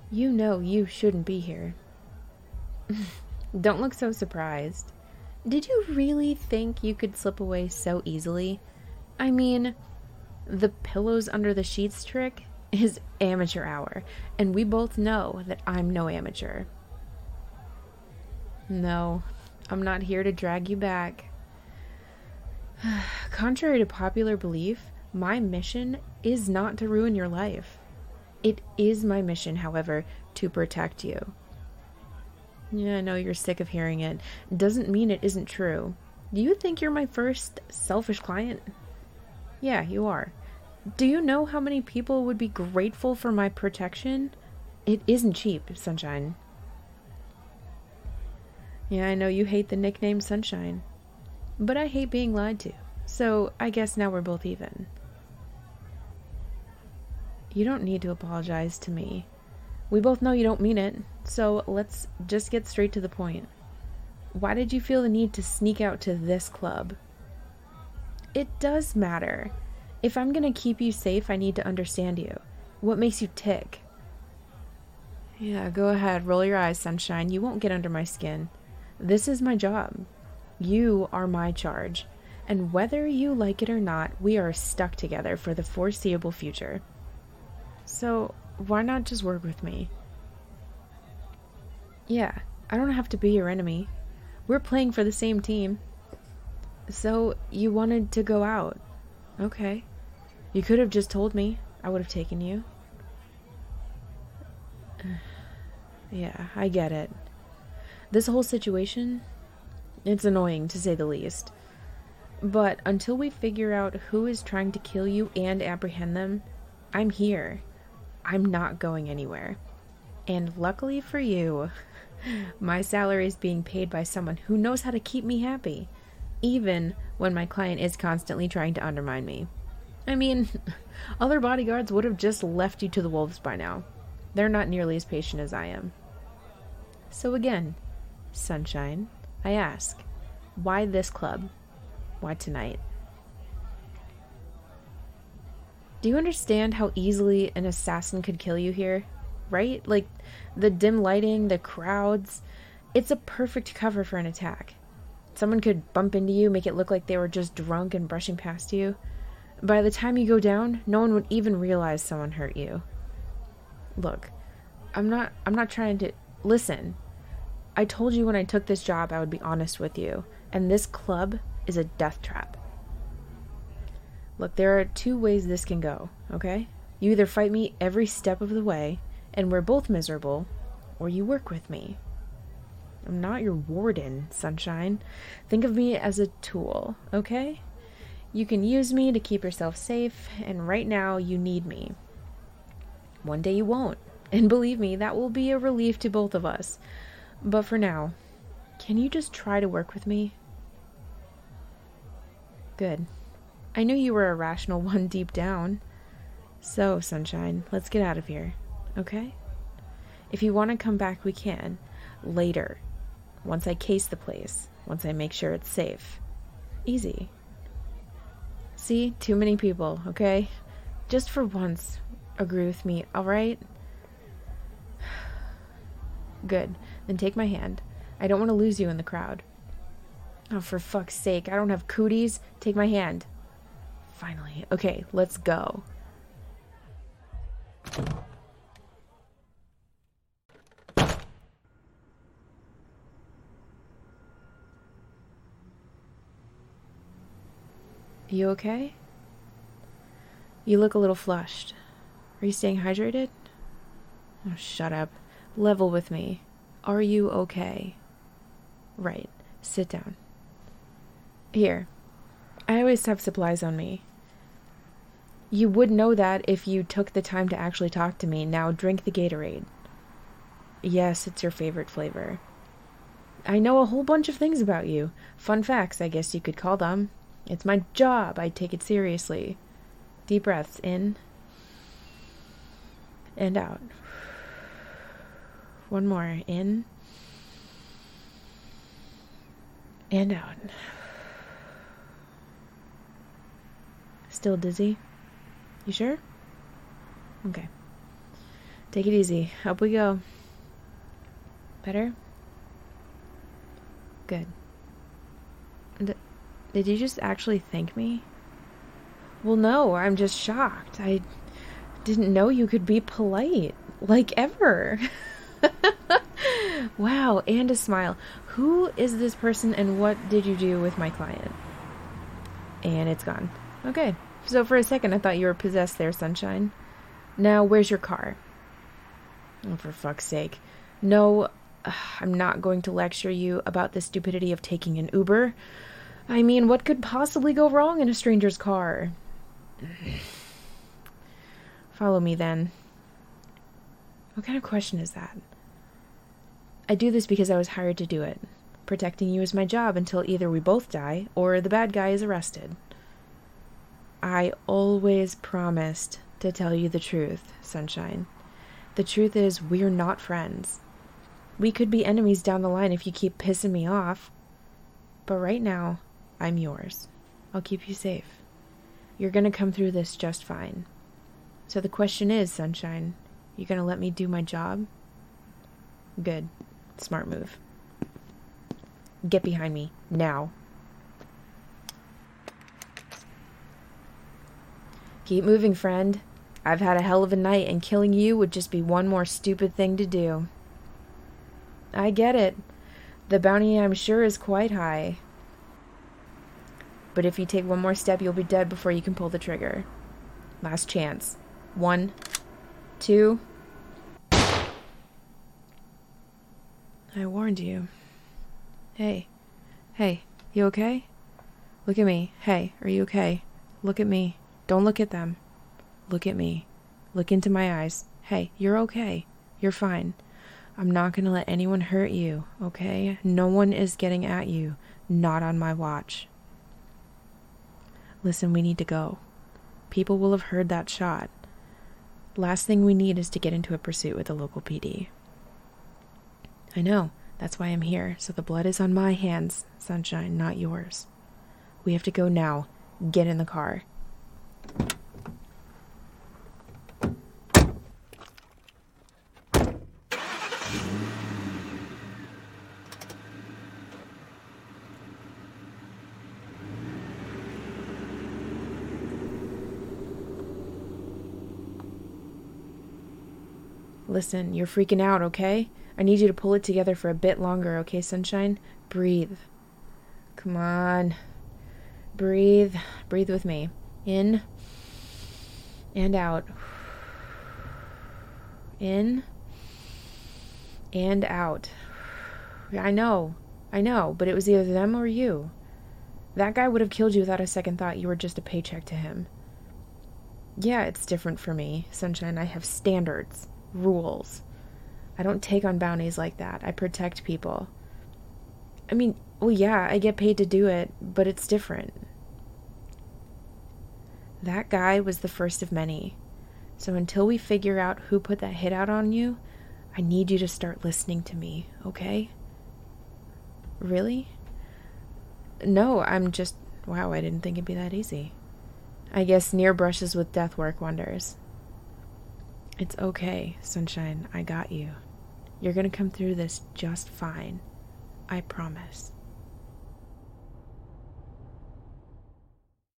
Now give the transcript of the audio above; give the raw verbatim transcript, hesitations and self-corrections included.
You know you shouldn't be here. Don't look so surprised. Did you really think you could slip away so easily? I mean, the pillows under the sheets trick is amateur hour, and we both know that I'm no amateur. No, I'm not here to drag you back. Contrary to popular belief, my mission is not to ruin your life. It is my mission, however, to protect you. Yeah, I know you're sick of hearing it. Doesn't mean it isn't true. Do you think you're my first selfish client? Yeah, you are. Do you know how many people would be grateful for my protection? It isn't cheap, Sunshine. Yeah, I know you hate the nickname Sunshine. But I hate being lied to. So I guess now we're both even. You don't need to apologize to me. We both know you don't mean it. So let's just get straight to the point. Why did you feel the need to sneak out to this club? It does matter. If I'm gonna keep you safe, I need to understand you. What makes you tick? Yeah, go ahead. Roll your eyes, Sunshine. You won't get under my skin. This is my job. You are my charge. And whether you like it or not, we are stuck together for the foreseeable future. So, why not just work with me? Yeah, I don't have to be your enemy. We're playing for the same team. So, you wanted to go out. Okay. You could have just told me. I would have taken you. Yeah, I get it. This whole situation, it's annoying to say the least. But until we figure out who is trying to kill you and apprehend them, I'm here. I'm not going anywhere. And luckily for you, my salary is being paid by someone who knows how to keep me happy, even when my client is constantly trying to undermine me. I mean, other bodyguards would have just left you to the wolves by now. They're not nearly as patient as I am. So again, Sunshine, I ask, why this club? Why tonight? Do you understand how easily an assassin could kill you here? Right? Like, the dim lighting, the crowds. It's a perfect cover for an attack. Someone could bump into you, make it look like they were just drunk and brushing past you. By the time you go down, no one would even realize someone hurt you. Look, I'm not I'm not trying to... Listen, I told you when I took this job I would be honest with you, and this club is a death trap. Look, there are two ways this can go, okay? You either fight me every step of the way, and we're both miserable, or you work with me. I'm not your warden, Sunshine. Think of me as a tool, okay? You can use me to keep yourself safe, and right now you need me. One day you won't, and believe me, that will be a relief to both of us. But for now, can you just try to work with me? Good. I knew you were a rational one deep down. So, Sunshine, let's get out of here, okay? If you want to come back, we can. Later. Once I case the place. Once I make sure it's safe. Easy. See? Too many people, okay? Just for once, agree with me, alright? Good. Then take my hand. I don't want to lose you in the crowd. Oh, for fuck's sake, I don't have cooties. Take my hand. Finally. Okay, let's go. You okay? You look a little flushed. Are you staying hydrated? Oh, shut up. Level with me. Are you okay? Right. Sit down. Here. I always have supplies on me. You would know that if you took the time to actually talk to me. Now drink the Gatorade. Yes, it's your favorite flavor. I know a whole bunch of things about you. Fun facts, I guess you could call them. It's my job. I take it seriously. Deep breaths in and out. One more. In and out. Still dizzy? You sure? Okay. Take it easy. Up we go. Better? Good. D- did you just actually thank me? Well, no, I'm just shocked. I didn't know you could be polite. Like, ever. Wow, and a smile. Who is this person and what did you do with my client? And it's gone. Okay, so for a second I thought you were possessed there, sunshine. Now, where's your car? Oh, for fuck's sake. No, uh, I'm not going to lecture you about the stupidity of taking an Uber. I mean, what could possibly go wrong in a stranger's car? Follow me, then. What kind of question is that? I do this because I was hired to do it. Protecting you is my job until either we both die or the bad guy is arrested. I always promised to tell you the truth, sunshine. The truth is, we're not friends. We could be enemies down the line if you keep pissing me off. But right now, I'm yours. I'll keep you safe. You're gonna come through this just fine. So the question is, sunshine, you gonna let me do my job? Good. Smart move. Get behind me, now. Keep moving, friend. I've had a hell of a night, and killing you would just be one more stupid thing to do. I get it. The bounty, I'm sure, is quite high. But if you take one more step, you'll be dead before you can pull the trigger. Last chance. One, two. I warned you. Hey. Hey, you okay? Look at me. Hey, are you okay? Look at me. Don't look at them. Look at me. Look into my eyes. Hey, you're okay. You're fine. I'm not gonna let anyone hurt you, okay? No one is getting at you. Not on my watch. Listen, we need to go. People will have heard that shot. Last thing we need is to get into a pursuit with the local P D. I know. That's why I'm here. So the blood is on my hands, sunshine, not yours. We have to go now. Get in the car. Listen, you're freaking out, okay? I need you to pull it together for a bit longer, okay, sunshine? Breathe. Come on. Breathe. Breathe with me. In. And out. In. And out. I know. I know, but it was either them or you. That guy would have killed you without a second thought. You were just a paycheck to him. Yeah, it's different for me, sunshine. I have standards. Rules. I don't take on bounties like that. I protect people. I mean, well, yeah, I get paid to do it, but it's different. That guy was the first of many. So until we figure out who put that hit out on you, I need you to start listening to me, okay? Really? No, I'm just... Wow, I didn't think it'd be that easy. I guess near brushes with death work wonders. It's okay, sunshine. I got you. You're gonna come through this just fine. I promise.